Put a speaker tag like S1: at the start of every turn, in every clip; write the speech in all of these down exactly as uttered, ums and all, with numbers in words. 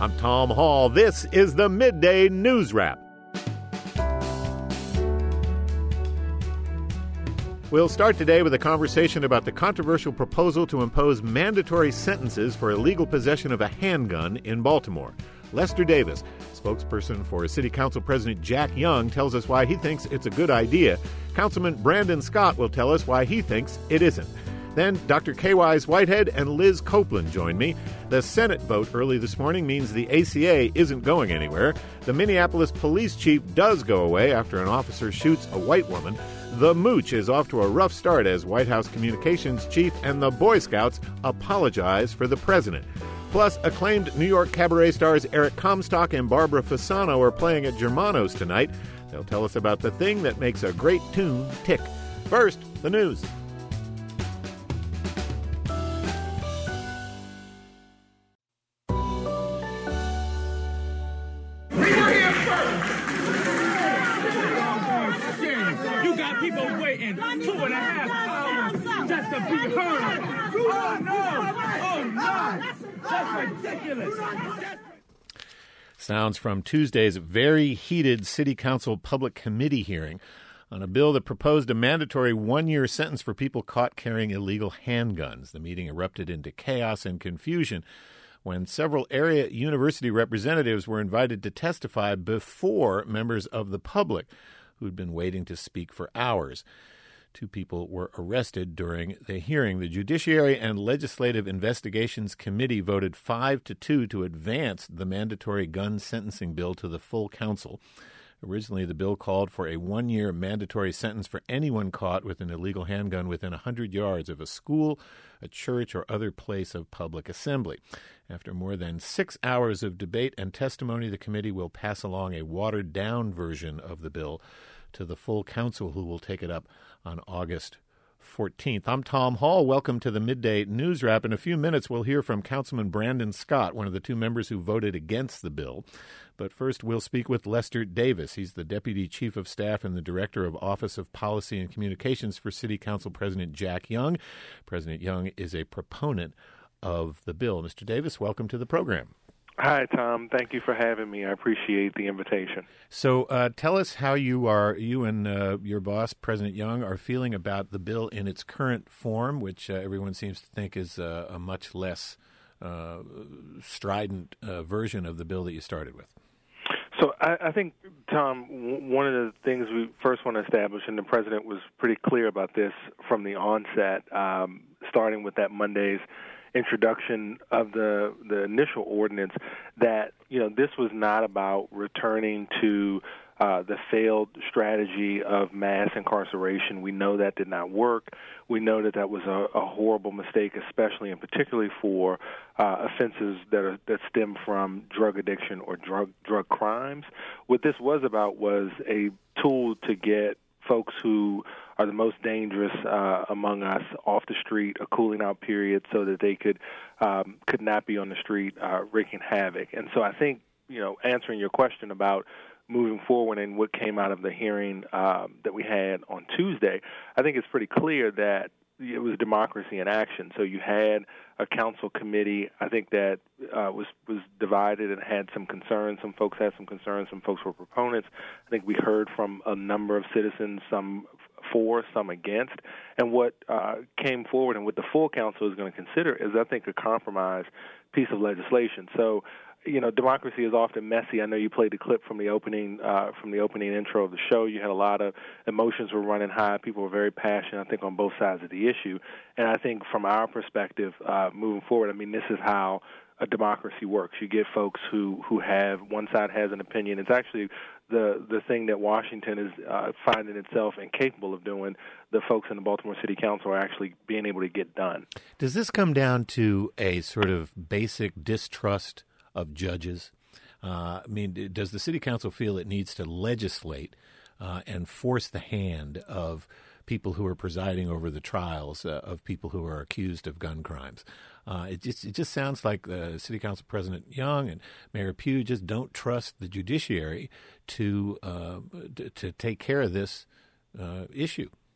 S1: I'm Tom Hall. This is the Midday News Wrap. We'll start today with a conversation about the controversial proposal to impose mandatory sentences for illegal possession of a handgun in Baltimore. Lester Davis, spokesperson for City Council President Jack Young, tells us why he thinks it's a good idea. Councilman Brandon Scott will tell us why he thinks it isn't. Then Doctor K. Wise Whitehead and Liz Copeland join me. The Senate vote early this morning means the A C A isn't going anywhere. The Minneapolis police chief does go away after an officer shoots a white woman. The Mooch is off to a rough start as White House communications chief, and the Boy Scouts apologize for the president. Plus, acclaimed New York cabaret stars Eric Comstock and Barbara Fasano are playing at Germano's tonight. They'll tell us about the thing that makes a great tune tick. First, the news.
S2: People waiting two and a half hours just to be heard. Oh, no. Oh, no. That's ridiculous.
S1: Sounds from Tuesday's very heated City Council Public Committee hearing on a bill that proposed a mandatory one-year sentence for people caught carrying illegal handguns. The meeting erupted into chaos and confusion when several area university representatives were invited to testify before members of the public who'd been waiting to speak for hours. Two people were arrested during the hearing. The Judiciary and Legislative Investigations Committee voted five to two to advance the mandatory gun sentencing bill to the full council. Originally, the bill called for a one-year mandatory sentence for anyone caught with an illegal handgun within one hundred yards of a school, a church, or other place of public assembly. After more than six hours of debate and testimony, the committee will pass along a watered-down version of the bill to the full council, who will take it up on August fourteenth. I'm Tom Hall. Welcome to the Midday News Wrap. In a few minutes, we'll hear from Councilman Brandon Scott, one of the two members who voted against the bill. But first, we'll speak with Lester Davis. He's the Deputy Chief of Staff and the Director of Office of Policy and Communications for City Council President Jack Young. President Young is a proponent of the bill. Mister Davis, welcome to the program.
S3: Hi, Tom. Thank you for having me. I appreciate the invitation.
S1: So uh, tell us how you are, you and uh, your boss, President Young, are feeling about the bill in its current form, which uh, everyone seems to think is uh, a much less uh, strident uh, version of the bill that you started with.
S3: So I, I think, Tom, w- one of the things we first want to establish, and the President was pretty clear about this from the onset, um, starting with that Monday's introduction of the the initial ordinance, that you know this was not about returning to uh, the failed strategy of mass incarceration. We know that did not work. We know that that was a, a horrible mistake, especially and particularly for uh, offenses that are, that stem from drug addiction or drug drug crimes. What this was about was a tool to get folks who are the most dangerous uh, among us off the street, a cooling out period, so that they could um, could not be on the street uh, wreaking havoc. And so I think, you know, answering your question about moving forward and what came out of the hearing um, that we had on Tuesday, I think it's pretty clear that it was democracy in action. So you had a council committee, I think, that uh, was was divided and had some concerns. Some folks had some concerns. Some folks were proponents. I think we heard from a number of citizens, some for, some against. And what uh, came forward and what the full council is going to consider is, I think, a compromise piece of legislation. So, you know, democracy is often messy. I know you played the clip from the opening uh, from the opening intro of the show. You had a lot of emotions were running high. People were very passionate, I think, on both sides of the issue. And I think from our perspective, uh, moving forward, I mean, this is how a democracy works. You get folks who, who have, one side has an opinion. It's actually the, the thing that Washington is uh, finding itself incapable of doing. The folks in the Baltimore City Council are actually being able to get done.
S1: Does this come down to a sort of basic distrust of judges? Uh, I mean, does the City Council feel it needs to legislate uh, and force the hand of people who are presiding over the trials uh, of people who are accused of gun crimes? Uh, it just it just sounds like the City Council President Young and Mayor Pugh just don't trust the judiciary to uh, to, to take care of this uh, issue.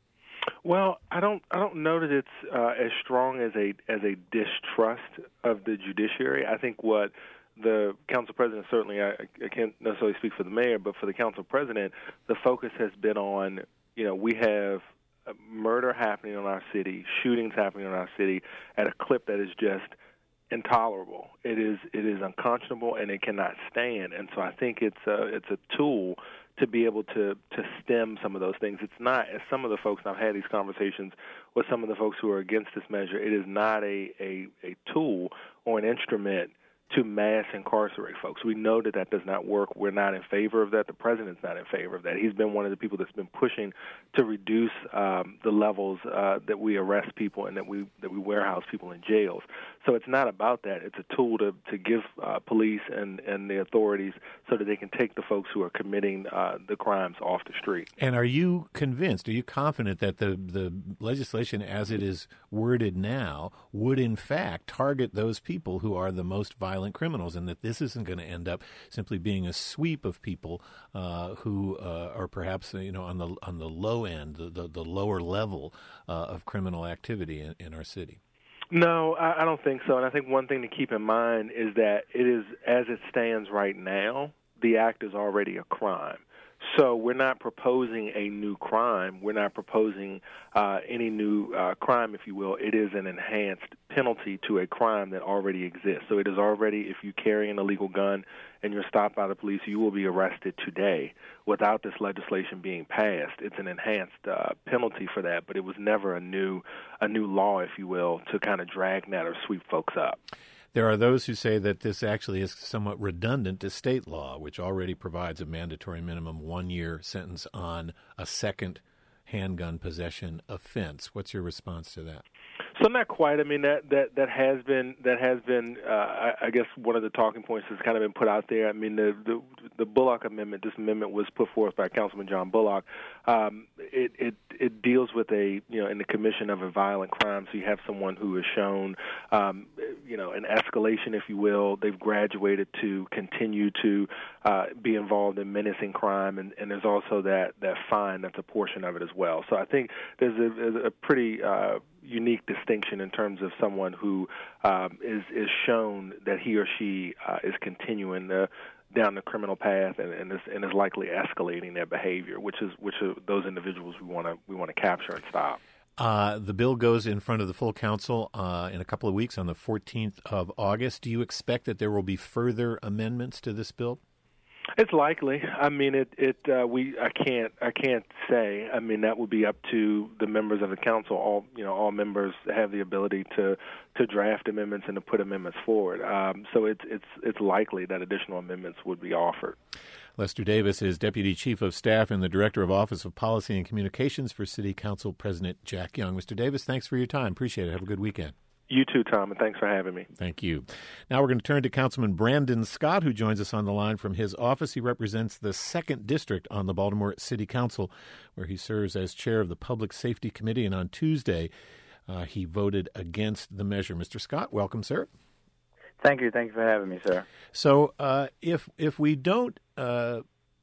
S3: Well, I don't. I don't know that it's uh, as strong as a as a distrust of the judiciary. I think what the council president certainly. I, I can't necessarily speak for the mayor, but for the council president, the focus has been on. You know, we have murder happening in our city, shootings happening in our city at a clip that is just intolerable. It is. It is unconscionable, and it cannot stand. And so I think it's a it's a tool to be able to, to stem some of those things. It's not, as some of the folks, and I've had these conversations with some of the folks who are against this measure, it is not a, a, a tool or an instrument to mass incarcerate folks. We know that that does not work. We're not in favor of that. The president's not in favor of that. He's been one of the people that's been pushing to reduce um, the levels uh, that we arrest people and that we that we warehouse people in jails. So it's not about that. It's a tool to, to give uh, police and, and the authorities so that they can take the folks who are committing uh, the crimes off the street.
S1: And are you convinced, are you confident that the, the legislation as it is worded now would in fact target those people who are the most violent criminals, and that this isn't going to end up simply being a sweep of people uh, who uh, are perhaps you know on the on the low end, the, the, the lower level uh, of criminal activity in, in our city?
S3: No, I, I don't think so. And I think one thing to keep in mind is that it is, as it stands right now, the act is already a crime. So we're not proposing a new crime. We're not proposing uh, any new uh, crime, if you will. It is an enhanced penalty to a crime that already exists. So it is already, if you carry an illegal gun and you're stopped by the police, you will be arrested today without this legislation being passed. It's an enhanced uh, penalty for that, but it was never a new, a new law, if you will, to kind of drag that or sweep folks up.
S1: There are those who say that this actually is somewhat redundant to state law, which already provides a mandatory minimum one-year sentence on a second handgun possession offense. What's your response to that?
S3: So not quite. I mean, that that, that has been that has been uh, I, I guess one of the talking points that's kind of been put out there. I mean, the the, the Bullock Amendment. This amendment was put forth by Councilman John Bullock. Um, it, it it deals with a you know in the commission of a violent crime. So you have someone who has shown um, you know an escalation, if you will. They've graduated to continue to uh, be involved in menacing crime, and, and there's also that that fine that's a portion of it as well. So I think there's a, there's a pretty uh, unique distinction in terms of someone who um, is is shown that he or she uh, is continuing the, down the criminal path and, and is and is likely escalating their behavior, which is which are those individuals we want to we want to capture and stop.
S1: Uh, the bill goes in front of the full council uh, in a couple of weeks on the fourteenth of August. Do you expect that there will be further amendments to this bill?
S3: It's likely. I mean, it. It. Uh, we. I can't. I can't say. I mean, that would be up to the members of the council. All. You know, all members have the ability to to draft amendments and to put amendments forward. Um, so it's. It's. It's likely that additional amendments would be offered.
S1: Lester Davis is Deputy Chief of Staff and the Director of Office of Policy and Communications for City Council President Jack Young. Mister Davis, thanks for your time. Appreciate it. Have a good weekend.
S3: You too, Tom, and thanks for having me.
S1: Thank you. Now we're going to turn to Councilman Brandon Scott, who joins us on the line from his office. He represents the second District on the Baltimore City Council, where he serves as chair of the Public Safety Committee. And on Tuesday, uh, he voted against the measure. Mister Scott, welcome, sir.
S4: Thank you. Thank you for having me, sir.
S1: So uh, if if we don't uh,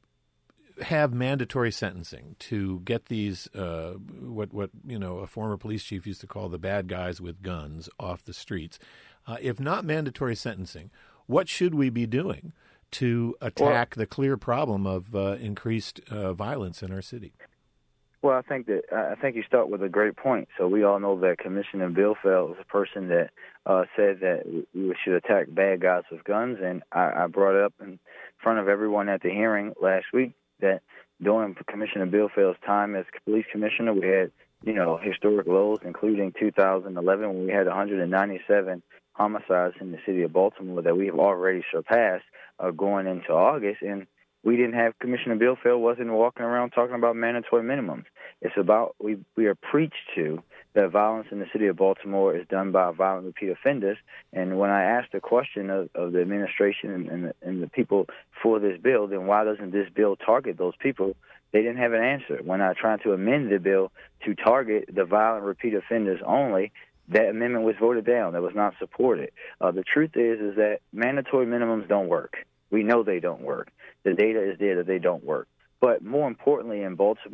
S1: have mandatory sentencing to get these uh, what what you know a former police chief used to call the bad guys with guns off the streets, uh, if not mandatory sentencing, what should we be doing to attack well, the clear problem of uh, increased uh, violence in our city?
S4: Well, I think that I think you start with a great point. So we all know that Commissioner Billfeld was a person that uh, said that we should attack bad guys with guns, and I, I brought it up in front of everyone at the hearing last week that during Commissioner Billfeld's time as police commissioner, we had, you know, historic lows, including two thousand eleven when we had one hundred ninety-seven homicides in the city of Baltimore that we have already surpassed uh, going into August. And we didn't have Commissioner Billfeld wasn't walking around talking about mandatory minimums. It's about we we are preached to that violence in the city of Baltimore is done by violent repeat offenders. And when I asked the question of, of the administration and, and, the, and the people for this bill, then why doesn't this bill target those people? They didn't have an answer. When I tried to amend the bill to target the violent repeat offenders only, that amendment was voted down. That was not supported. Uh, the truth is, is that mandatory minimums don't work. We know they don't work. The data is there that they don't work. But more importantly, in Baltimore,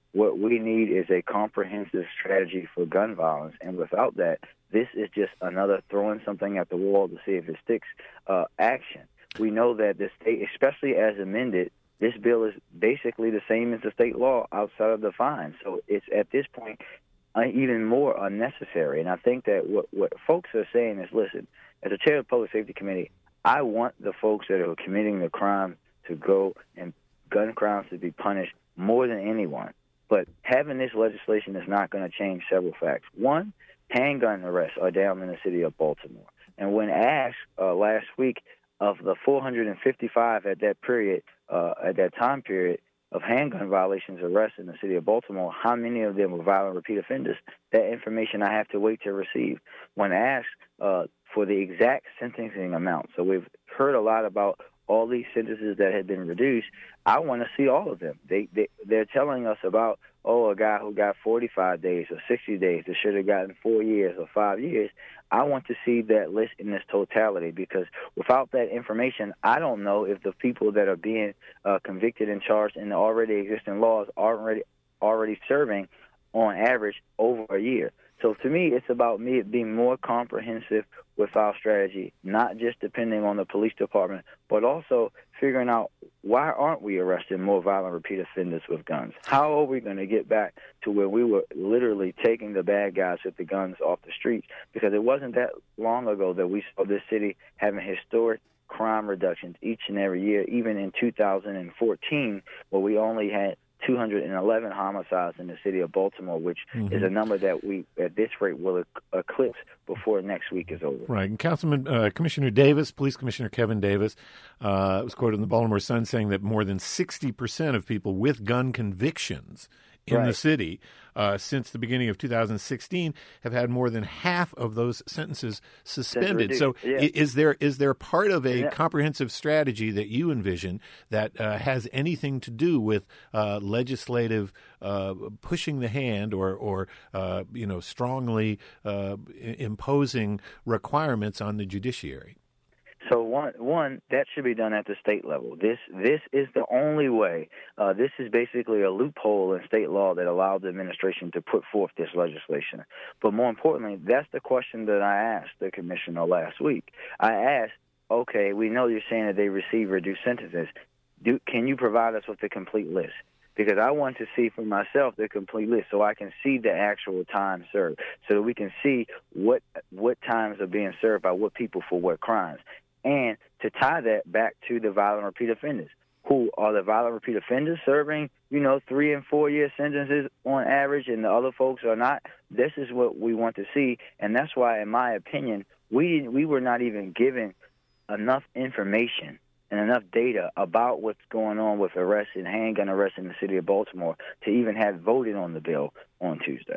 S4: What we need is a comprehensive strategy for gun violence, and without that, this is just another throwing something at the wall to see if it sticks uh, action. We know that the state, especially as amended, this bill is basically the same as the state law outside of the fine. So it's at this point uh, even more unnecessary. And I think that what, what folks are saying is, listen, as a chair of the Public Safety Committee, I want the folks that are committing the crime to go and gun crimes to be punished more than anyone. But having this legislation is not going to change several facts. One, handgun arrests are down in the city of Baltimore. And when asked uh, last week of the four hundred fifty-five at that period, uh, at that time period of handgun violations arrests in the city of Baltimore, how many of them were violent repeat offenders? That information I have to wait to receive. When asked uh, for the exact sentencing amount, so we've heard a lot about all these sentences that have been reduced. I want to see all of them. They, they, they're telling us about, oh, a guy who got forty-five days or sixty days that should have gotten four years or five years. I want to see that list in its totality, because without that information, I don't know if the people that are being uh, convicted and charged in the already existing laws are already, already serving, on average, over a year. So to me, it's about me being more comprehensive with our strategy, not just depending on the police department, but also figuring out why aren't we arresting more violent repeat offenders with guns? How are we going to get back to where we were literally taking the bad guys with the guns off the streets? Because it wasn't that long ago that we saw this city having historic crime reductions each and every year, even in two thousand fourteen, where we only had two hundred eleven homicides in the city of Baltimore, which mm-hmm. is a number that we, at this rate, will eclipse before next week is over.
S1: Right. And Councilman, uh, Commissioner Davis, Police Commissioner Kevin Davis, uh, was quoted in the Baltimore Sun saying that more than sixty percent of people with gun convictions in right. the city uh, since the beginning of two thousand sixteen have had more than half of those sentences suspended. So
S4: yeah.
S1: is there is there part of a
S4: yeah.
S1: comprehensive strategy that you envision that uh, has anything to do with uh, legislative uh, pushing the hand or, or uh, you know, strongly uh, imposing requirements on the judiciary?
S4: So one, one that should be done at the state level. This this is the only way. Uh, this is basically a loophole in state law that allows the administration to put forth this legislation. But more importantly, that's the question that I asked the commissioner last week. I asked, okay, we know you're saying that they receive reduced sentences. Do, can you provide us with the complete list? Because I want to see for myself the complete list so I can see the actual time served, so that we can see what what times are being served by what people for what crimes. And to tie that back to the violent repeat offenders. Who are the violent repeat offenders serving, you know, three and four year sentences on average, and the other folks are not? This is what we want to see, and that's why, in my opinion, we we were not even given enough information and enough data about what's going on with arrests and handgun arrests in the city of Baltimore to even have voted on the bill on Tuesday.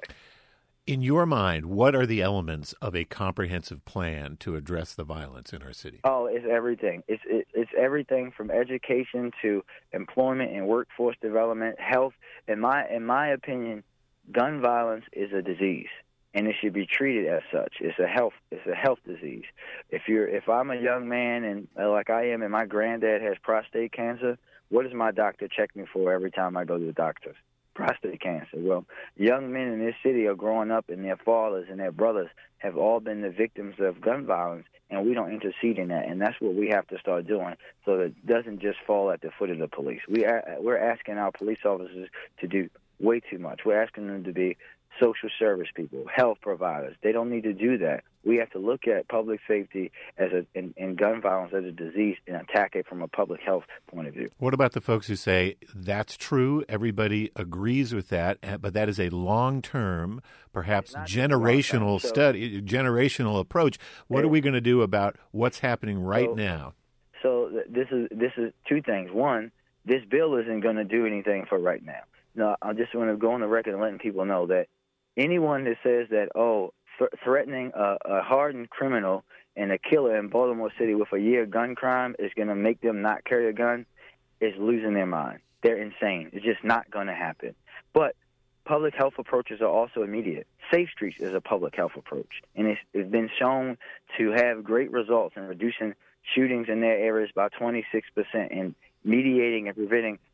S1: In your mind, what are the elements of a comprehensive plan to address the violence in our city?
S4: Oh, it's everything. It's it, it's everything from education to employment and workforce development, health. In my in my opinion, gun violence is a disease, and it should be treated as such. It's a health it's a health disease. If you're if I'm a young man and uh, like I am, and my granddad has prostate cancer, what does my doctor check me for every time I go to the doctor? Prostate cancer. Well, young men in this city are growing up, and their fathers and their brothers have all been the victims of gun violence, and we don't intercede in that. And that's what we have to start doing, so that it doesn't just fall at the foot of the police. We are, we're asking our police officers to do way too much. We're asking them to be social service people, health providers. They don't need to do that. We have to look at public safety as a and, and gun violence as a disease and attack it from a public health point of view.
S1: What about the folks who say that's true, everybody agrees with that, but that is a long-term, perhaps generational long-term, so, study, generational approach? What yeah. are we going to do about what's happening right
S4: so,
S1: now?
S4: So this is this is two things. One, this bill isn't going to do anything for right now. No, I just want to go on the record and letting people know that anyone that says that, oh, th- threatening a, a hardened criminal and a killer in Baltimore City with a year gun crime is going to make them not carry a gun is losing their mind. They're insane. It's just not going to happen. But public health approaches are also immediate. Safe Streets is a public health approach, and it's, it's been shown to have great results in reducing shootings in their areas by twenty-six percent and mediating and preventing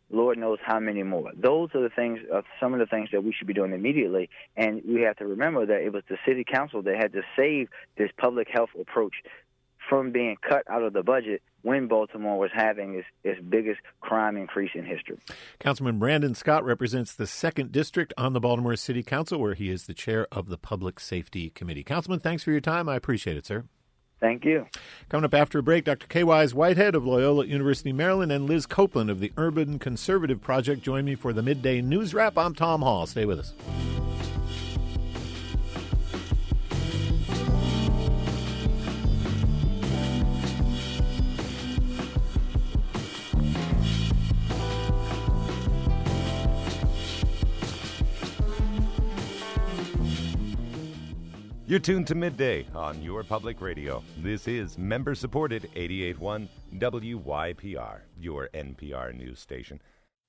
S4: Lord knows how many more. Those are the things, uh, some of the things that we should be doing immediately. And we have to remember that it was the city council that had to save this public health approach from being cut out of the budget when Baltimore was having its, its biggest crime increase in history.
S1: Councilman Brandon Scott represents the second District on the Baltimore City Council, where he is the chair of the Public Safety Committee. Councilman, thanks for your time. I appreciate it, sir.
S4: Thank you.
S1: Coming up after a break, Doctor K. Wise Whitehead of Loyola University, Maryland, and Liz Copeland of the Urban Conservative Project join me for the Midday News Wrap. I'm Tom Hall. Stay with us.
S5: You're tuned to Midday on your public radio. This is member-supported eighty-eight point one W Y P R, your N P R news station.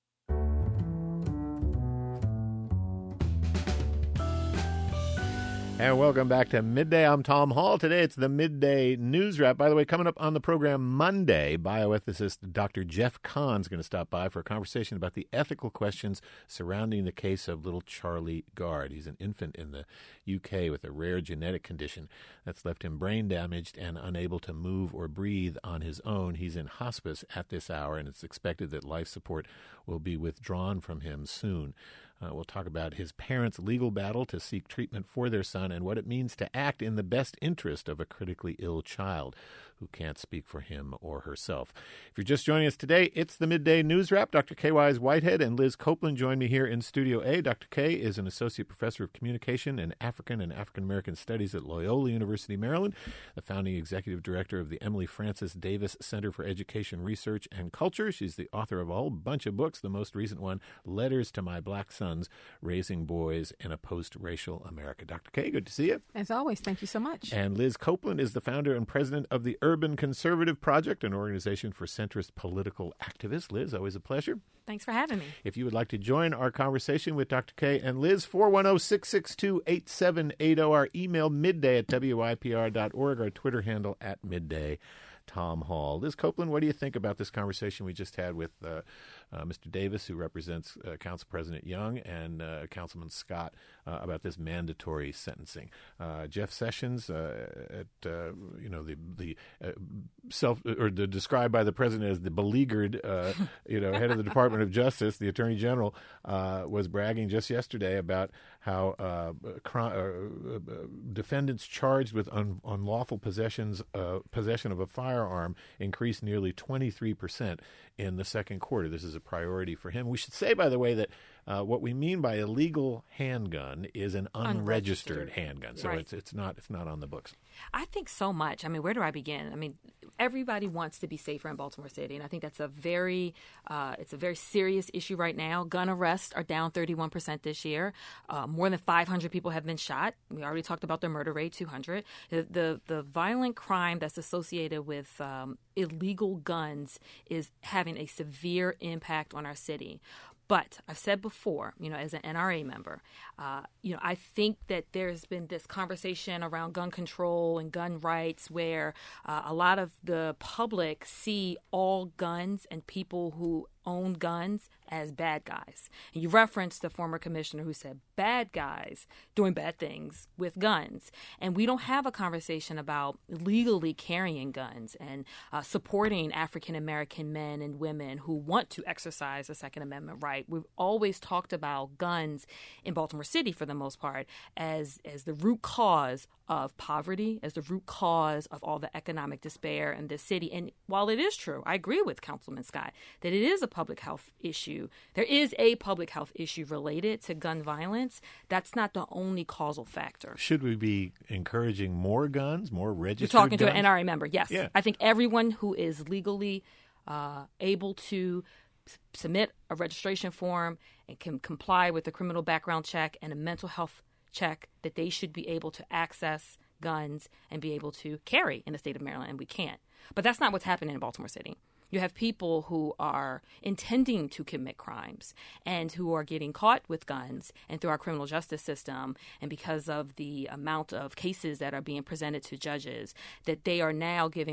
S1: And welcome back to Midday. I'm Tom Hall. Today it's the Midday News Wrap. By the way, coming up on the program Monday, bioethicist Doctor Jeff Kahn is going to stop by for a conversation about the ethical questions surrounding the case of little Charlie Gard. He's an infant in the U K with a rare genetic condition that's left him brain damaged and unable to move or breathe on his own. He's in hospice at this hour, and it's expected that life support will be withdrawn from him soon. Uh, we'll talk about his parents' legal battle to seek treatment for their son and what it means to act in the best interest of a critically ill child who can't speak for him or herself. If you're just joining us today, it's the Midday News Wrap. Doctor K. Wise Whitehead and Liz Copeland join me here in Studio A. Doctor K is an associate professor of communication and African and African American studies at Loyola University, Maryland, the founding executive director of the Emily Francis Davis Center for Education Research and Culture. She's the author of a whole bunch of books, the most recent one, Letters to My Black Sons, Raising Boys in a Post-Racial America. Doctor K, good to see you.
S6: As always, thank you so much.
S1: And Liz Copeland is the founder and president of the Urban Conservative Project, an organization for centrist political activists. Liz, always a pleasure.
S6: Thanks for having me.
S1: If you would like to join our conversation with Doctor K and Liz, four one zero, six six two, eight seven eight zero, our email midday at W Y P R dot org, our Twitter handle at midday. Tom Hall. Liz Copeland, what do you think about this conversation we just had with uh, uh, Mister Davis, who represents uh, Council President Young, and uh, Councilman Scott uh, about this mandatory sentencing? Uh, Jeff Sessions, uh, at uh, you know the the uh, self or the, described by the president as the beleaguered, uh, you know, head of the Department of Justice, the Attorney General, uh, was bragging just yesterday about how uh, crime, uh, uh, defendants charged with un- unlawful possessions uh, possession of a firearm Firearm increased nearly twenty-three percent in the second quarter. This is a priority for him. We should say, by the way, that uh, what we mean by illegal handgun is an unregistered, unregistered. handgun. So right. it's it's not it's not on the books.
S6: I think so much. I mean, where do I begin? I mean, everybody wants to be safer in Baltimore City, and I think that's a very uh, it's a very serious issue right now. Gun arrests are down thirty-one percent this year. Uh, more than five hundred people have been shot. We already talked about the murder rate, two hundred. The the, the violent crime that's associated with um, illegal guns is having a severe impact on our city. But I've said before, you know, as an N R A member, uh, you know, I think that there's been this conversation around gun control and gun rights where uh, a lot of the public see all guns and people who own guns as bad guys. And you referenced the former commissioner who said bad guys doing bad things with guns. And we don't have a conversation about legally carrying guns and uh, supporting African-American men and women who want to exercise the Second Amendment right. We've always talked about guns in Baltimore City, for the most part, as, as the root cause of poverty, as the root cause of all the economic despair in this city. And while it is true, I agree with Councilman Scott, that it is a public health issue. There is a public health issue related to gun violence. That's not the only causal factor.
S1: Should we be encouraging more guns, more registered
S6: You're talking
S1: guns?
S6: to an N R A member, yes.
S1: Yeah.
S6: I think everyone who is legally uh, able to s- submit a registration form and can comply with a criminal background check and a mental health check, that they should be able to access guns and be able to carry in the state of Maryland, and we can't. But that's not what's happening in Baltimore City. You have people who are intending to commit crimes and who are getting caught with guns, and through our criminal justice system, and because of the amount of cases that are being presented to judges, that they are now giving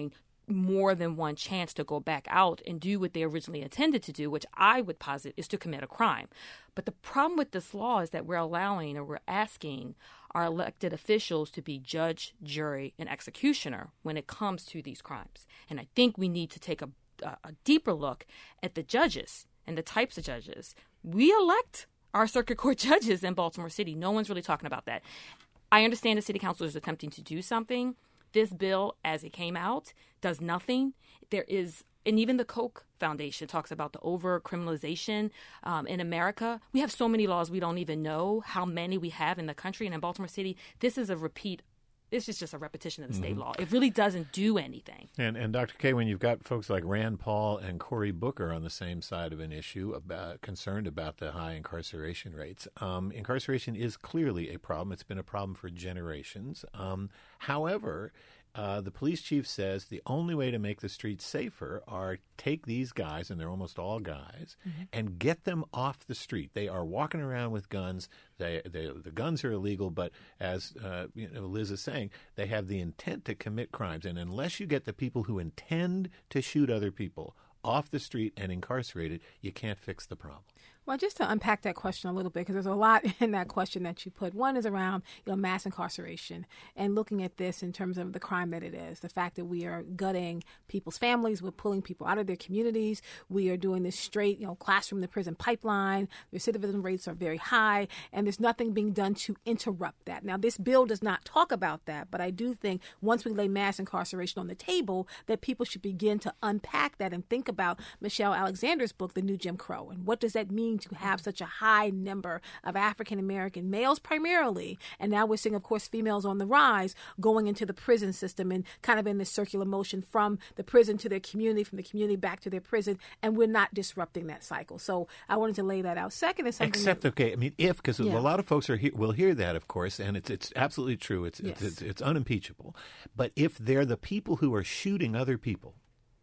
S6: more than one chance to go back out and do what they originally intended to do, which I would posit is to commit a crime. But the problem with this law is that we're allowing or we're asking our elected officials to be judge, jury, and executioner when it comes to these crimes. And I think we need to take a, a deeper look at the judges and the types of judges. We elect our circuit court judges in Baltimore City. No one's really talking about that. I understand the city council is attempting to do something. This bill, as it came out, does nothing. There is, and even the Koch Foundation talks about the over-criminalization um, in America. We have so many laws we don't even know how many we have in the country. And in Baltimore City, this is a repeat. This is just a repetition of the state mm-hmm. law. It really doesn't do anything.
S1: And, and Doctor Kaye, when you've got folks like Rand Paul and Cory Booker on the same side of an issue, about concerned about the high incarceration rates, um, incarceration is clearly a problem. It's been a problem for generations. Um, however, Uh, the police chief says the only way to make the streets safer are take these guys, and they're almost all guys, mm-hmm. and get them off the street. They are walking around with guns. They, they, the guns are illegal, but as uh, you know, Liz is saying, they have the intent to commit crimes. And unless you get the people who intend to shoot other people off the street and incarcerated, you can't fix the problem.
S7: Well, just to unpack that question a little bit, because there's a lot in that question that you put. One is around, you know, mass incarceration and looking at this in terms of the crime that it is, the fact that we are gutting people's families, we're pulling people out of their communities, we are doing this straight, you know, classroom to prison pipeline, the recidivism rates are very high, and there's nothing being done to interrupt that. Now, this bill does not talk about that, but I do think once we lay mass incarceration on the table, that people should begin to unpack that and think about Michelle Alexander's book, The New Jim Crow, and what does that mean to have such a high number of African-American males primarily, and now we're seeing, of course, females on the rise going into the prison system and kind of in this circular motion from the prison to their community, from the community back to their prison, and we're not disrupting that cycle. So I wanted to lay that out. Second is something
S1: Except,
S7: that,
S1: okay, I mean, if, because
S7: yeah.
S1: a lot of folks are he- will hear that, of course, and it's it's absolutely true. It's,
S7: yes.
S1: it's, it's, it's unimpeachable. But if they're the people who are shooting other people,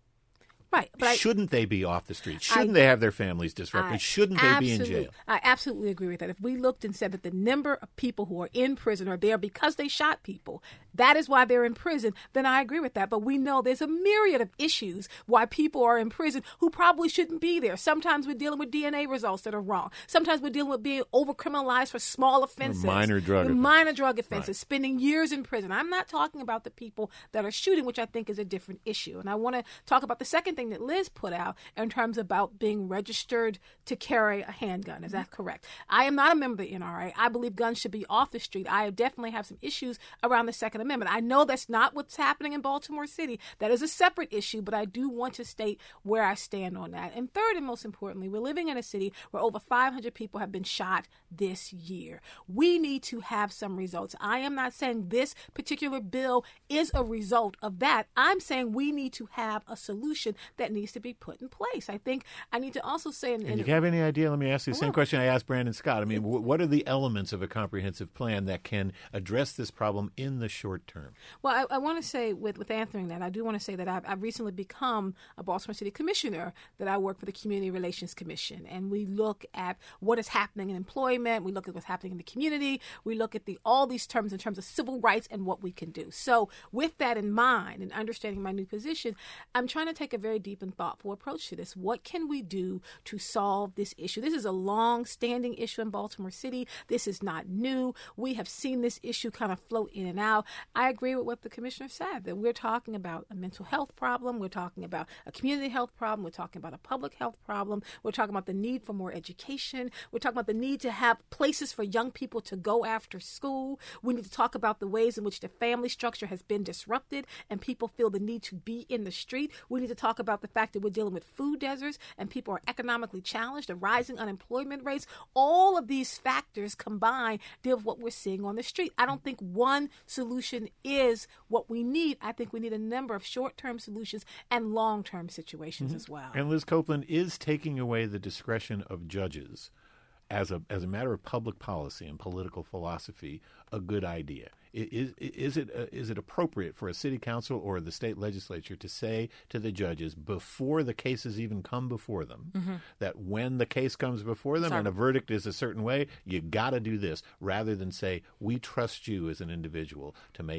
S7: right, but
S1: shouldn't
S7: I,
S1: they be off the street? Shouldn't
S7: I,
S1: they have their families disrupted?
S7: I
S1: Shouldn't they be in jail?
S7: I absolutely agree with that. If we looked and said that the number of people who are in prison are there because they shot people, that is why they're in prison, then I agree with that. But we know there's a myriad of issues why people are in prison who probably shouldn't be there. Sometimes we're dealing with D N A results that are wrong. Sometimes we're dealing with being over-criminalized for small offenses.
S1: Or minor drug offenses.
S7: Minor drug offenses,
S1: right.
S7: Spending years in prison. I'm not talking about the people that are shooting, which I think is a different issue. And I want to talk about the second thing that Liz put out in terms about being registered to carry a handgun. Is that correct? I am not a member of the N R A. I believe guns should be off the street. I definitely have some issues around the Second Amendment. I know that's not what's happening in Baltimore City. That is a separate issue, but I do want to state where I stand on that. And third, and most importantly, we're living in a city where over five hundred people have been shot this year. We need to have some results. I am not saying this particular bill is a result of that. I'm saying we need to have a solution that needs to be put in place. I think I need to also say... In,
S1: and
S7: in,
S1: you have any idea? Let me ask you the
S7: well,
S1: same question I asked Brandon Scott. I mean, w- what are the elements of a comprehensive plan that can address this problem in the short term?
S7: Well, I, I want to say, with, with answering that, I do want to say that I've, I've recently become a Baltimore City Commissioner, that I work for the Community Relations Commission. And we look at what is happening in employment. We look at what's happening in the community. We look at the all these terms in terms of civil rights and what we can do. So with that in mind and understanding my new position, I'm trying to take a very deep and thoughtful approach to this. What can we do to solve this issue? This is a long-standing issue in Baltimore City. This is not new. We have seen this issue kind of float in and out. I agree with what the commissioner said, that we're talking about a mental health problem. We're talking about a community health problem. We're talking about a public health problem. We're talking about the need for more education. We're talking about the need to have places for young people to go after school. We need to talk about the ways in which the family structure has been disrupted and people feel the need to be in the street. We need to talk about the fact that we're dealing with food deserts and people are economically challenged, the rising unemployment rates. All of these factors combined deal with what we're seeing on the street. I don't think one solution is what we need. I think we need a number of short-term solutions and long-term situations mm-hmm. as well.
S1: And Liz Copeland, is taking away the discretion of judges as a as a matter of public policy and political philosophy a good idea? Is, is it uh, is it appropriate for a city council or the state legislature to say to the judges before the cases even come before them mm-hmm. that when the case comes before them Sorry. and a verdict is a certain way, you got to do this, rather than say, we trust you as an individual to make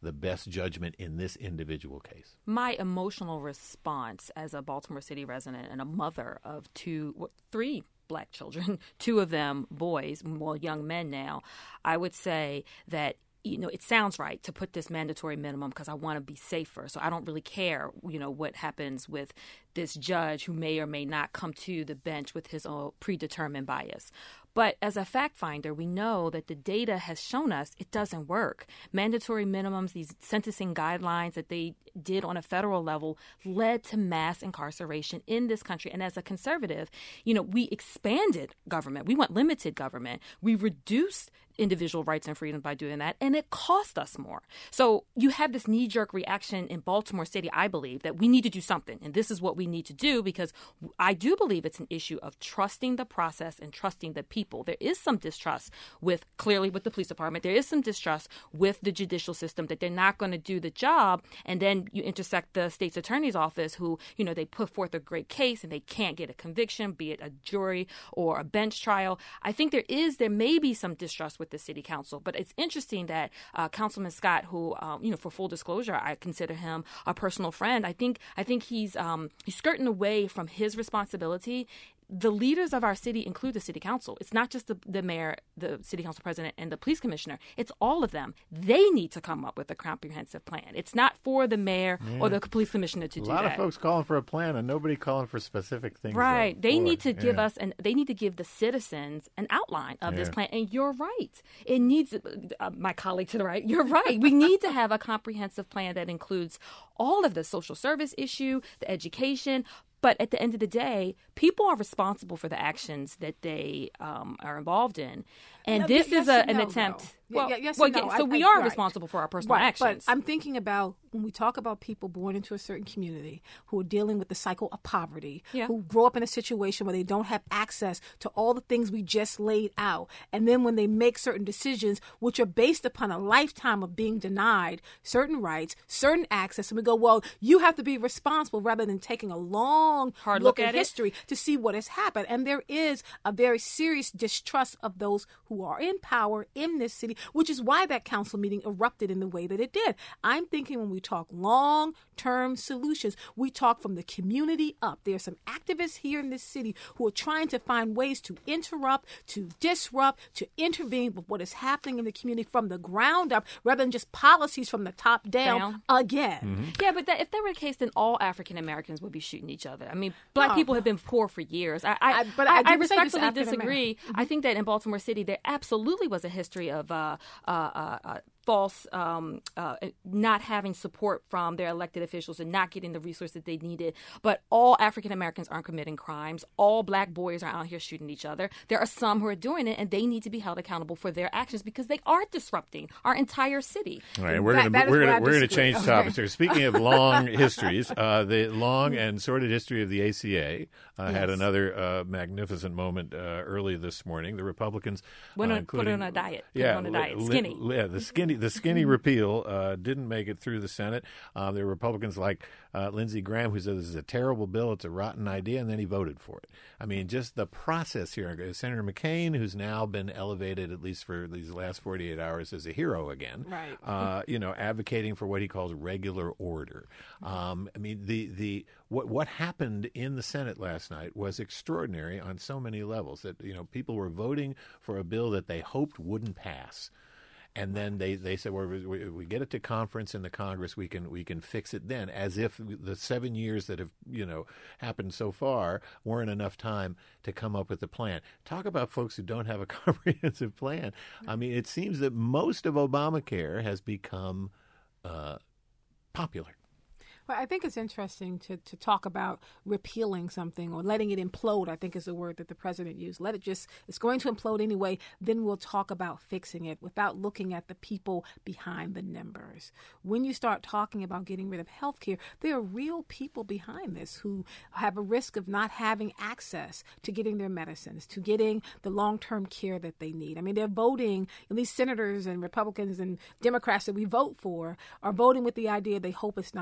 S1: the best judgment in this individual case?
S6: My emotional response as a Baltimore City resident and a mother of two, well, three black children, two of them boys, well, young men now, I would say that, you know, it sounds right to put this mandatory minimum because I want to be safer. So I don't really care, you know, what happens with this judge who may or may not come to the bench with his own predetermined bias. But as a fact finder, we know that the data has shown us it doesn't work. Mandatory minimums, these sentencing guidelines that they did on a federal level led to mass incarceration in this country. And as a conservative, you know, we expanded government. We want limited government. We reduced individual rights and freedoms by doing that, and it cost us more. So you have this knee-jerk reaction in Baltimore City, I believe, that we need to do something, and this is what we need to do, because I do believe it's an issue of trusting the process and trusting the people. There is some distrust with, clearly with the police department, there is some distrust with the judicial system that they're not going to do the job, and then you intersect the state's attorney's office who, you know, they put forth a great case and they can't get a conviction, be it a jury or a bench trial. I think there is, there may be some distrust with the city council. But it's interesting that uh, Councilman Scott, who, um, you know, for full disclosure, I consider him a personal friend. I think I think he's um, he's skirting away from his responsibility. The leaders of our city include the city council. It's not just the, the mayor, the city council president, and the police commissioner. It's all of them. They need to come up with a comprehensive plan. It's not for the mayor yeah. or the police commissioner to
S1: a
S6: do
S1: that. A lot
S6: that.
S1: of folks calling for a plan and nobody calling for specific things.
S6: Right. They
S1: for.
S6: need to give
S1: yeah.
S6: us, and they need to give the citizens an outline of
S1: yeah.
S6: this plan. And you're right. It needs, uh, my colleague to the right, you're right. We need to have a comprehensive plan that includes all of the social service issue, the education. But at the end of the day, people are responsible for the actions that they um, are involved in. And
S7: no,
S6: this
S7: yes
S6: is a,
S7: and
S6: an
S7: no,
S6: attempt.
S7: Though.
S6: Well,
S7: yeah, yes
S6: well
S7: and no.
S6: yeah, so
S7: I,
S6: we
S7: I,
S6: are
S7: right.
S6: responsible for our personal
S7: right.
S6: actions.
S7: But I'm thinking about when we talk about people born into a certain community who are dealing with the cycle of poverty,
S6: yeah.
S7: who grow up in a situation where they don't have access to all the things we just laid out. And then when they make certain decisions, which are based upon a lifetime of being denied certain rights, certain access, and we go, well, you have to be responsible rather than taking a long
S6: Hard
S7: look,
S6: look
S7: at,
S6: at
S7: history
S6: it.
S7: to see what has happened. And there is a very serious distrust of those who are in power in this city, which is why that council meeting erupted in the way that it did. I'm thinking when we talk long-term solutions, we talk from the community up. There are some activists here in this city who are trying to find ways to interrupt, to disrupt, to intervene with what is happening in the community from the ground up, rather than just policies from the top down, down. again.
S1: Mm-hmm.
S6: Yeah, but that, if that were the case, then all African Americans would be shooting each other. I mean, black
S7: no.
S6: people have been poor for years. I, I,
S7: I but I,
S6: I, I
S7: didn't say just
S6: respectfully
S7: African
S6: disagree.
S7: American.
S6: I think that in Baltimore City, there absolutely was a history of uh, uh, uh, uh, false, um, uh, not having support from their elected officials and not getting the resources they needed. But all African Americans aren't committing crimes. All black boys are out here shooting each other. There are some who are doing it, and they need to be held accountable for their actions because they are disrupting our entire city.
S1: All right, we're
S7: That-
S1: going to
S7: that is
S1: we're
S7: where
S1: going
S7: I
S1: to we're going to
S7: disagree.
S1: change
S7: Okay.
S1: topics here. Speaking of long histories, uh, the long and sordid history of the A C A uh, had
S7: Yes.
S1: another uh, magnificent moment uh, early this morning. The Republicans
S6: Went
S1: uh,
S6: on- put it
S1: including-
S6: on a diet. Put it
S1: Yeah,
S6: on a
S1: li-
S6: diet.
S1: li-
S6: Skinny.
S1: li- yeah, the skinny the skinny repeal uh, didn't make it through the Senate. Um, there were Republicans like uh, Lindsey Graham who said this is a terrible bill, it's a rotten idea, and then he voted for it. I mean, just the process here. Senator McCain, who's now been elevated at least for these last forty-eight hours as a hero again,
S7: Right.
S1: uh, you know, advocating for what he calls regular order. Um, I mean, the the what what happened in the Senate last night was extraordinary on so many levels. That you know, people were voting for a bill that they hoped wouldn't pass. And then they, they said, well, we, we get it to conference in the Congress, we can we can fix it then, as if the seven years that have you know happened so far weren't enough time to come up with a plan. Talk about folks who don't have a comprehensive plan. I mean, it seems that most of Obamacare has become uh, popular.
S7: Well, I think it's interesting to, to talk about repealing something or letting it implode, I think is the word that the president used. Let it just, it's going to implode anyway, then we'll talk about fixing it without looking at the people behind the numbers. When you start talking about getting rid of health care, there are real people behind this who have a risk of not having access to getting their medicines, to getting the long-term care that they need. I mean, they're voting, at least senators and Republicans and Democrats that we vote for are voting with the idea they hope it's not going to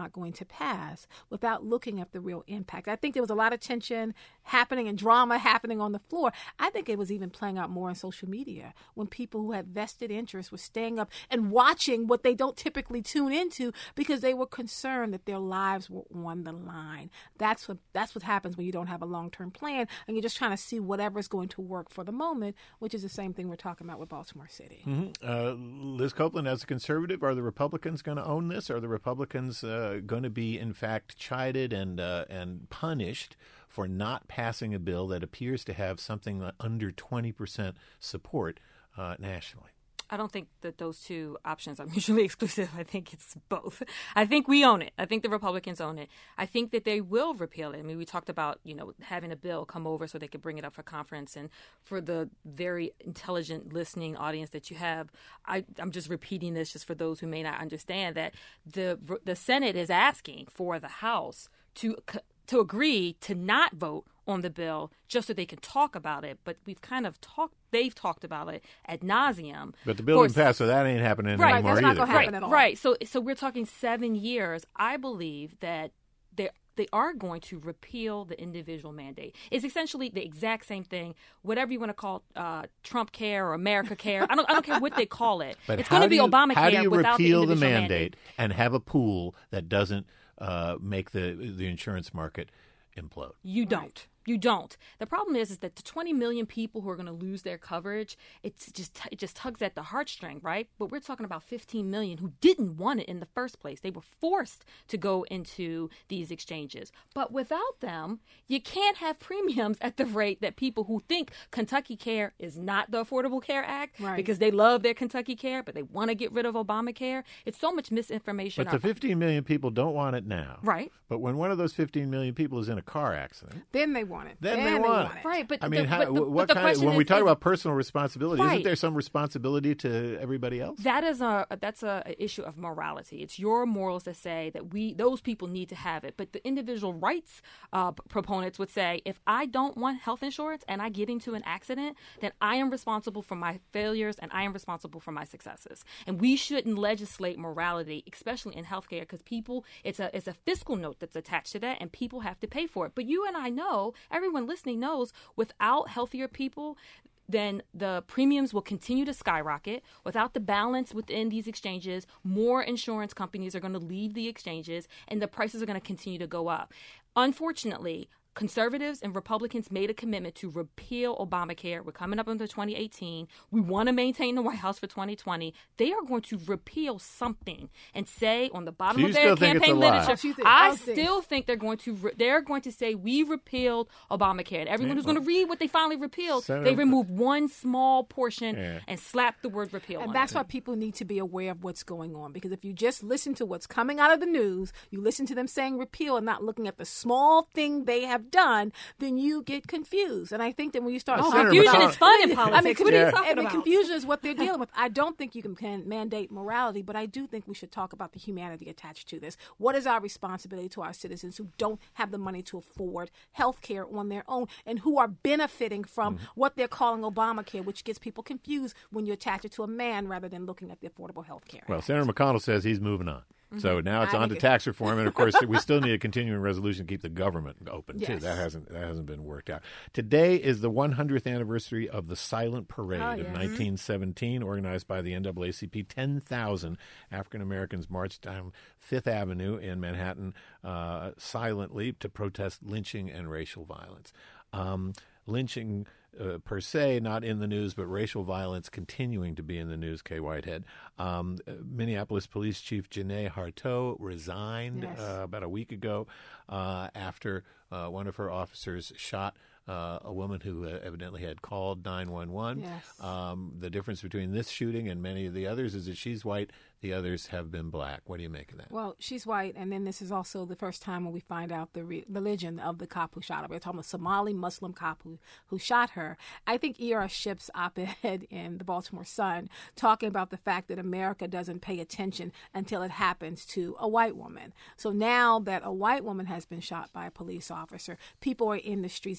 S7: pass without looking at the real impact. I think there was a lot of tension happening and drama happening on the floor. I think it was even playing out more on social media when people who had vested interests were staying up and watching what they don't typically tune into because they were concerned that their lives were on the line. That's what that's what happens when you don't have a long-term plan and you're just trying to see whatever's going to work for the moment, which is the same thing we're talking about with Baltimore City.
S1: Mm-hmm. Uh, Liz Copeland, as a conservative, are the Republicans going to own this? Are the Republicans uh, going to be, in fact, chided and uh, and punished for not passing a bill that appears to have something under twenty percent support uh, nationally?
S6: I don't think that those two options are mutually exclusive. I think it's both. I think we own it. I think the Republicans own it. I think that they will repeal it. I mean, we talked about, you know, having a bill come over so they could bring it up for conference. And for the very intelligent listening audience that you have, I, I'm just repeating this just for those who may not understand that the the Senate is asking for the House to to agree to not vote on the bill just so they can talk about it. But we've kind of talked, they've talked about it ad nauseum.
S1: But the bill didn't pass, so that ain't happening
S7: right,
S1: anymore
S7: that's not
S1: either.
S7: Gonna happen
S6: right,
S7: at all.
S6: right. So, so we're talking seven years. I believe that they they are going to repeal the individual mandate. It's essentially the exact same thing, whatever you want to call uh, Trump Care or America Care. I don't, I don't care what they call it.
S1: But
S6: it's going to be
S1: you,
S6: Obamacare
S1: how do you
S6: without
S1: repeal
S6: the
S1: the
S6: individual
S1: mandate,
S6: mandate
S1: and have a pool that doesn't uh, make the the insurance market implode?
S6: You don't. You don't. The problem is, is that the twenty million people who are going to lose their coverage, it's just it just tugs at the heartstring, right? But we're talking about fifteen million who didn't want it in the first place. They were forced to go into these exchanges. But without them, you can't have premiums at the rate that people who think Kentucky Care is not the Affordable Care Act
S7: right.
S6: because they love their Kentucky Care, but they want to get rid of Obamacare. It's so much misinformation.
S1: But the fifteen million people don't want it now.
S6: Right.
S1: But when one of those fifteen million people is in a car accident,
S7: then they want it.
S1: Then,
S7: then
S1: they,
S7: they
S1: want,
S7: want
S1: it.
S7: it.
S6: Right, but
S1: I mean,
S6: the,
S1: how,
S6: but the,
S1: what
S6: but the
S1: kind of, when
S6: is,
S1: we talk
S6: is,
S1: about personal responsibility,
S6: right.
S1: isn't there some responsibility to everybody else?
S6: That is a that's a, a issue of morality. It's your morals that say that we those people need to have it. But the individual rights uh, proponents would say, if I don't want health insurance and I get into an accident, then I am responsible for my failures and I am responsible for my successes. And we shouldn't legislate morality, especially in healthcare, because people it's a it's a fiscal note that's attached to that, and people have to pay for it. But you and I know, everyone listening knows, without healthier people, then the premiums will continue to skyrocket. Without the balance within these exchanges, more insurance companies are going to leave the exchanges, and the prices are going to continue to go up. Unfortunately, conservatives and Republicans made a commitment to repeal Obamacare. We're coming up into twenty eighteen. We want to maintain the White House for twenty twenty. They are going to repeal something and say on the bottom
S1: so
S6: of their campaign literature,
S7: think,
S6: I,
S7: I think.
S6: still think they're going to re- they're going to say we repealed Obamacare. And everyone who's going to read what they finally repealed,
S1: Senator,
S6: they removed one small portion
S1: yeah.
S6: and slapped the word repeal
S7: and
S6: on
S7: that's
S6: it.
S7: why people need to be aware of what's going on, because if you just listen to what's coming out of the news, you listen to them saying repeal and not looking at the small thing they have done, then you get confused. And I think that when you start...
S6: Oh,
S1: Senator
S6: confusion
S1: McConnell-
S6: is fun in politics.
S7: I mean,
S6: what are you
S7: yeah.
S6: talking
S7: I mean,
S6: about?
S7: confusion is what they're dealing with. I don't think you can, can mandate morality, but I do think we should talk about the humanity attached to this. What is our responsibility to our citizens who don't have the money to afford health care on their own and who are benefiting from mm-hmm. what they're calling Obamacare, which gets people confused when you attach it to a man rather than looking at the Affordable Health Care
S1: Well,
S7: Act.
S1: Senator McConnell says he's moving on. So now it's
S7: I
S1: on to
S7: think
S1: tax reform, and of course we still need a continuing resolution to keep the government open too.
S7: Yes.
S1: That hasn't that hasn't been worked out. Today is the one hundredth anniversary of the Silent Parade
S7: Oh,
S1: of
S7: yes.
S1: nineteen seventeen, organized by the N double A C P. Ten thousand African Americans marched down Fifth Avenue in Manhattan uh, silently to protest lynching and racial violence. Um, lynching. Uh, per se, not in the news, but racial violence continuing to be in the news, Kay Whitehead. Um, uh, Minneapolis Police Chief Janae Harteau resigned
S7: Yes.
S1: uh, about a week ago uh, after uh, one of her officers shot uh, a woman who uh, evidently had called nine one one.
S7: Yes.
S1: Um, the difference between this shooting and many of the others is that she's white, the others have been black. What do you make of that?
S7: Well, she's white, and then this is also the first time when we find out the re- religion of the cop who shot her. We're talking about a Somali Muslim cop who, who shot her. I think E R Ship's op-ed in the Baltimore Sun talking about the fact that America doesn't pay attention until it happens to a white woman. So now that a white woman has been shot by a police officer, people are in the streets demanding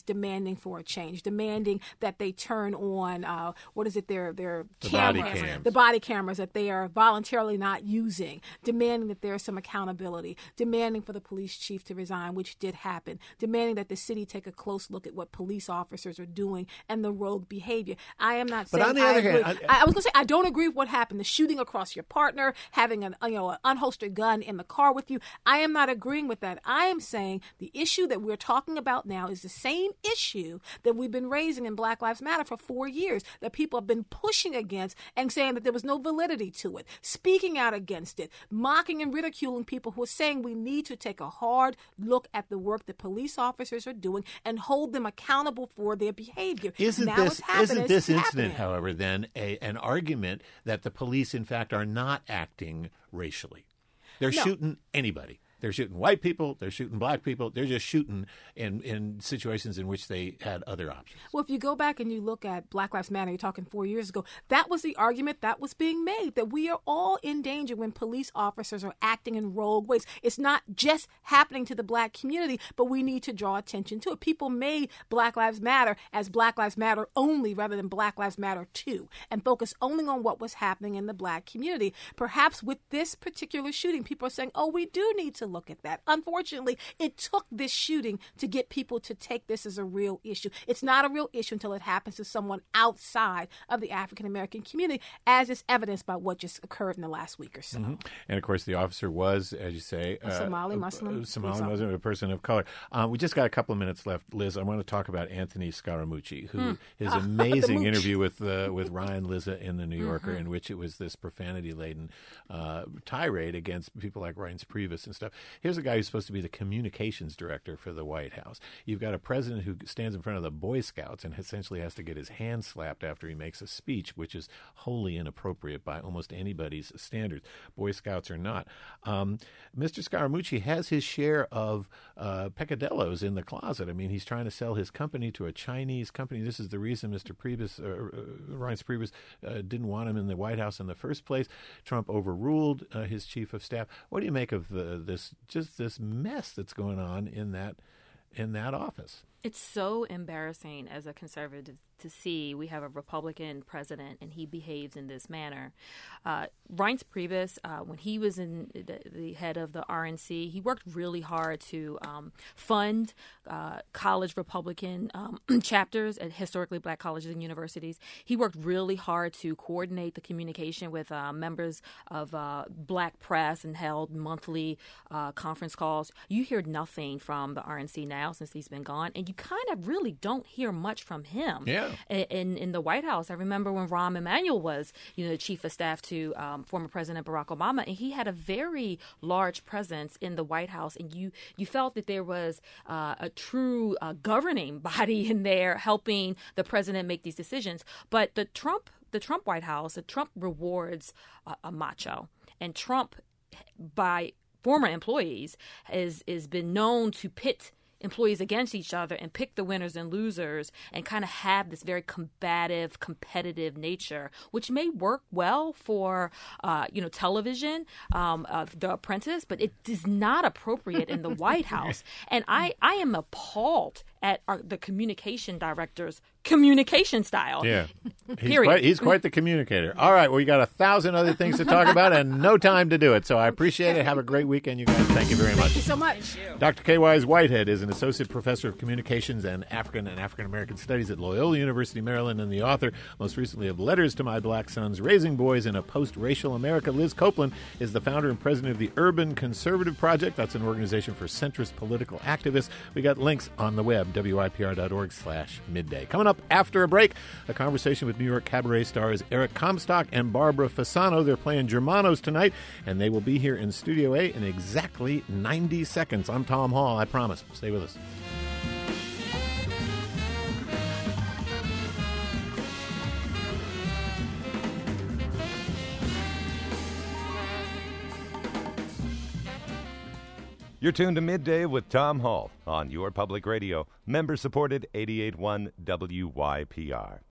S7: demanding for a change, demanding that they turn on, uh, what is it, their, their
S1: the
S7: cameras,
S1: body cams.
S7: the body cameras that they are voluntarily not using, demanding that there is some accountability, demanding for the police chief to resign, which did happen, demanding that the city take a close look at what police officers are doing and the rogue behavior. I am not
S1: But
S7: saying
S1: on the
S7: I
S1: other
S7: agree.
S1: hand,
S7: I, I was going to say I don't agree with what happened. The shooting across your partner, having an you know an unholstered gun in the car with you. I am not agreeing with that. I am saying the issue that we're talking about now is the same issue that we've been raising in Black Lives Matter for four years, that people have been pushing against and saying that there was no validity to it, speaking out against it, mocking and ridiculing people who are saying we need to take a hard look at the work that police officers are doing and hold them accountable for their behavior.
S1: Isn't
S7: now
S1: this
S7: it's happening.
S1: isn't this
S7: It's
S1: incident,
S7: happening.
S1: however, then a, an argument that the police, in fact, are not acting racially? They're
S7: No.
S1: shooting anybody. They're shooting white people. They're shooting black people. They're just shooting in, in situations in which they had other options.
S7: Well, if you go back and you look at Black Lives Matter, you're talking four years ago, that was the argument that was being made, that we are all in danger when police officers are acting in rogue ways. It's not just happening to the black community, but we need to draw attention to it. People made Black Lives Matter as Black Lives Matter only rather than Black Lives Matter two, and focus only on what was happening in the black community. Perhaps with this particular shooting, people are saying, oh, we do need to look at that. Unfortunately, it took this shooting to get people to take this as a real issue. It's not a real issue until it happens to someone outside of the African American community, as is evidenced by what just occurred in the last week or so.
S1: Mm-hmm. And of course, the officer was, as you say,
S7: A Somali Muslim.
S1: a Somali Muslim, a person of color. Uh, we just got a couple of minutes left, Liz. I want to talk about Anthony Scaramucci, who
S7: Hmm.
S1: his
S7: Ah,
S1: amazing
S7: the mooch.
S1: interview with uh, with Ryan Lizza in the New Yorker,
S7: Mm-hmm.
S1: in which it was this profanity laden uh, tirade against people like Reince Priebus and stuff. Here's a guy who's supposed to be the communications director for the White House. You've got a president who stands in front of the Boy Scouts and essentially has to get his hand slapped after he makes a speech, which is wholly inappropriate by almost anybody's standards, Boy Scouts or not. Um, Mister Scaramucci has his share of uh, peccadillos in the closet. I mean, he's trying to sell his company to a Chinese company. This is the reason Mister Priebus, uh, uh, Reince Priebus, uh, didn't want him in the White House in the first place. Trump overruled uh, his chief of staff. What do you make of the, this just this mess that's going on in that in that office?
S6: It's so embarrassing as a conservative to see we have a Republican president and he behaves in this manner. Uh, Reince Priebus, uh, when he was in the, the head of the R N C, he worked really hard to um, fund uh, college Republican um, chapters at historically black colleges and universities. He worked really hard to coordinate the communication with uh, members of uh, black press and held monthly uh, conference calls. You hear nothing from the R N C now since he's been gone, and you kind of really don't hear much from him.
S1: Yeah.
S6: In in the White House. I remember when Rahm Emanuel was, you know, the chief of staff to um, former President Barack Obama, and he had a very large presence in the White House, and you you felt that there was uh, a true uh, governing body in there helping the president make these decisions. But the Trump the Trump White House, the Trump rewards uh, a macho, and Trump, by former employees, is is been known to pit employees against each other and pick the winners and losers and kind of have this very combative, competitive nature, which may work well for, uh, you know, television, um, uh, The Apprentice, but it is not appropriate in the White House. And I, I am appalled at our, the communication director's communication style.
S1: Yeah. He's
S6: Period.
S1: quite, he's quite the communicator. All right. Well, we got a thousand other things to talk about and no time to do it. So I appreciate it. Have a great weekend, you guys. Thank you very much.
S7: Thank you so much.
S1: Doctor K. Wise Whitehead is an associate professor of communications and African and African American studies at Loyola University, Maryland, and the author, most recently, of Letters to My Black Sons, Raising Boys in a Post-Racial America. Liz Copeland is the founder and president of the Urban Conservative Project. That's an organization for centrist political activists. We got links on the web, W I P R dot org slash midday. Coming up after a break, a conversation with New York cabaret stars Eric Comstock and Barbara Fasano. They're playing Germanos tonight, and they will be here in Studio A in exactly ninety seconds. I'm Tom Hall. I promise. Stay with us.
S5: You're tuned to Midday with Tom Hall on Your Public Radio, member-supported eighty-eight point one W Y P R.